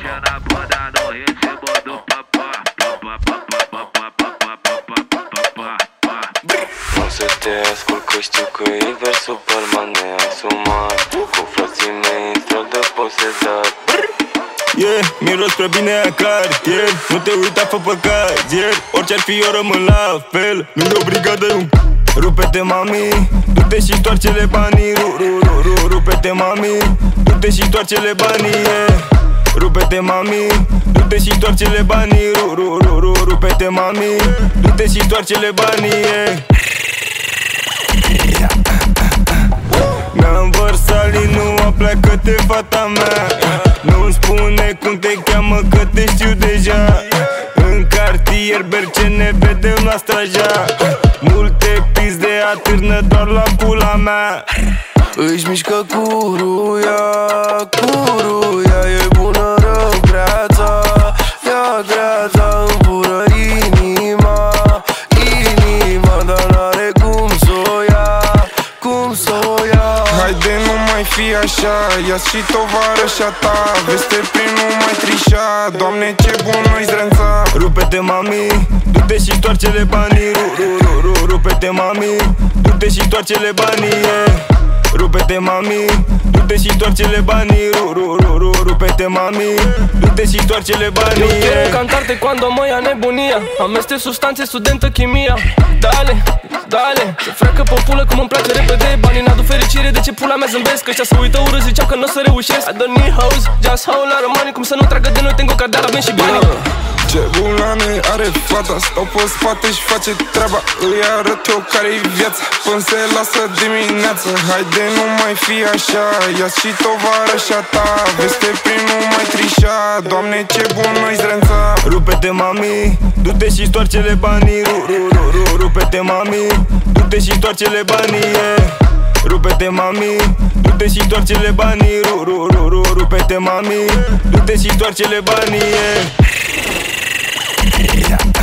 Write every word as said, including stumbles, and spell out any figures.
Mexendo a bunda no ritmo do papá. O să te ascult că știu că e versul palma neasumat. Cu frații mei în stradă posezat. Yeah, miros prea bine a cartier. Nu te uita, fă păcat, yeah. Orice-ar fi eu rămân la fel. Lângă o brigadă un rupe-te mami, du-te și stoarce-le banii. Ru, ru, ru, ru, rupe-te mami, du-te și stoarce-le banii, yeah. Rupe-te mami, du-te și stoarce-le banii. Ru, ru, ru, ru, rupe-te mami, du-te și stoarce-le banii, yeah. Mi-am vărsat linua, pleacă-te fata mea. Nu-mi spune cum te cheamă că te știu deja. În cartier Berce ne vedem la Straja. Multe pizde atârnă doar la pula mea. Își mișcă curuia, curuia. E bună rău greața, ia greața. Îmi fură inima, inima. Dar n-are cum s-o ia, cum s-o ia. Haide, nu mai fi așa, ia-ți și tovarășa ta. Veste prin nu mai trișa, Doamne ce bun nu-i zdrența. Rupe-te mami, du-te și stoarce-le banii. Ru, ru, ru, ru, rupe-te mami, du-te și stoarce-le banii, yeah. Rupe-te mami, du-te și stoarce-le banii. Ru, ru, ru, ru, rupe-te mami, du-te și stoarce-le banii, Eu quiero yeah. cantarte cuando mă ia nebunia. Amestec substanțe, studentă chimia. Dale, dale, se freacă populă cum îmi place repede. Banii n-adu fericire, de ce pula mea zâmbesc? Ăștia se uită urât, ziceau că n-o să reușesc. I don't need hoes, just whole lot of money. Cum să nu tragă de noi, tengo ca de la și banii, yeah. Ce bulane are fata, stau pe spate și face treaba. Îi arăt eu care-i viața, până se lasă dimineața. Haide, nu mai fi așa, ia-ți și tovarășa ta. Veste prin nu mai trișa, Doamne ce bun nu-i zdrența. Rupe-te mami, du-te și stoarce-le banii. Ru, ru, ru, ru, rupe-te mami, du-te și stoarce-le banii, yeah. Rupe-te mami, du-te și stoarce-le banii. Ru, ru, ru, ru, rupe-te mami, du-te și stoarce-le banii, yeah.